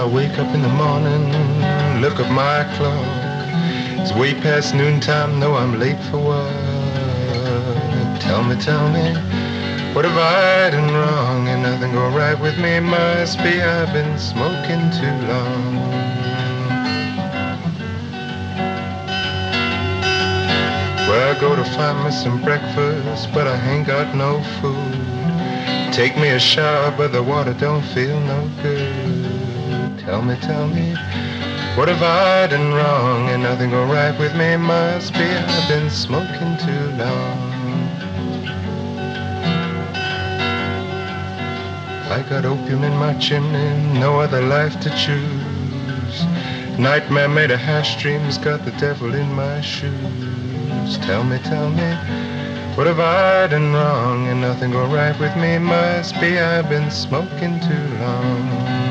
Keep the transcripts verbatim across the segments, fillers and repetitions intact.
I wake up in the morning, look at my clock. It's way past noontime, know I'm late for work. Tell me, tell me, what have I done wrong? And nothing go right with me, must be I've been smoking too long. Well, I go to find me some breakfast, but I ain't got no food. Take me a shower, but the water don't feel no good. Tell me, tell me, what have I done wrong? And nothing go right with me, must be I've been smoking too long. I got opium in my chimney, no other life to choose. Nightmare made of hash dreams, got the devil in my shoes. Tell me, tell me, what have I done wrong? And nothing go right with me, must be I've been smoking too long.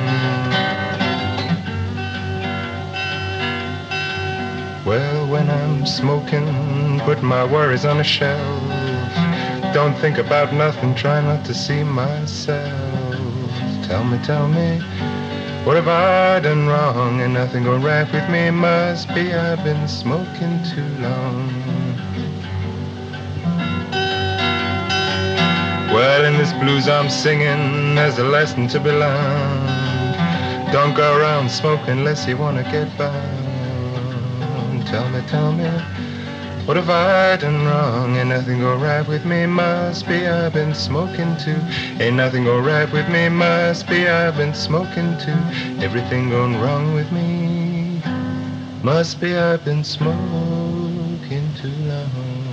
Well, when I'm smoking, put my worries on a shelf. Don't think about nothing, try not to see myself. Tell me, tell me, what have I done wrong? And nothing go right with me, must be I've been smoking too long. Well, in this blues I'm singing, there's a lesson to be learned. Don't go around smoking unless you wanna get burned. Tell me, tell me, what have I done wrong? Ain't nothing go right with me, must be I've been smoking too. Ain't nothing go right with me, must be I've been smoking too. Everything going wrong with me, must be I've been smoking too long.